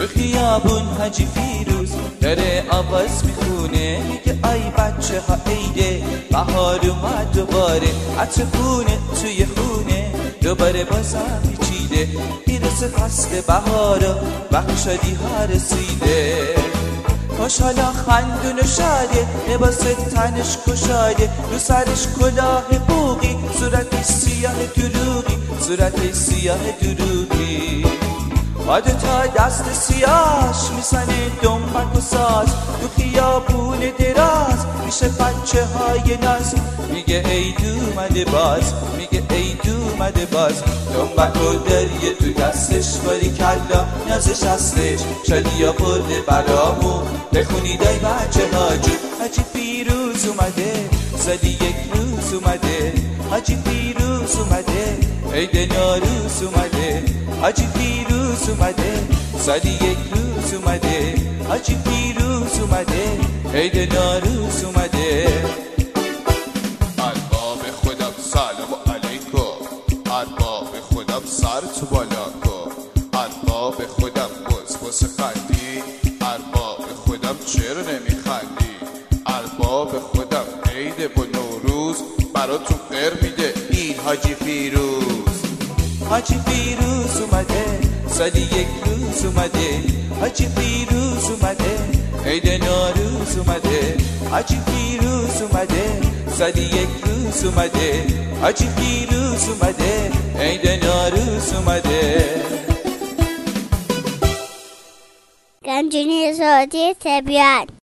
تو خیابون حاجی فیروز داره آواز میخونه، میگه آی بچه ها عیده، بهار اومد دوباره، عطر خونه توی خونه دوباره بازم پیچیده، میرسه فصل بهارا وقت شادی ها رسیده. خوشحالا خندون و شاده، لباس تنش کشاده، رو سرش کلاه بوقی، صورت سیاه دروغی، صورت سیاه دروغی. باده تا دست سیاش میزنه دنبک و ساز، تو خیابون دراز میشه بچه های ناز، میگه عید اومده باز، میگه عید اومده باز. دنبک و دریه تو دستش، باری کلا نازش هستش، شادی آورده برامون، بخونید ای بچه ها جون. حاجی فیروز اومده، سالی یک روز اومده، حاجی فیروز اومده، عید نوروز اومده، حاجی فیروز اومده، سالی یک روز اومده، حاجی فیروز اومده، عید نوروز اومده. ارباب خودم سلام علیکم، ارباب خودم سر تو بالا کن، ارباب خودم بس خندی، ارباب خودم چرا نمیخندی، ارباب خودم عید با نوروز براتون خیر میده این حاجی فیروز. حاجی فیروز اومده، سالی یک روز اومده، حاجی فیروز اومده، عید نوروز اومده، حاجی فیروز اومده، سالی یک روز اومده، حاجی فیروز اومده، عید نوروز اومده. گنجینه صوتی طبیعت.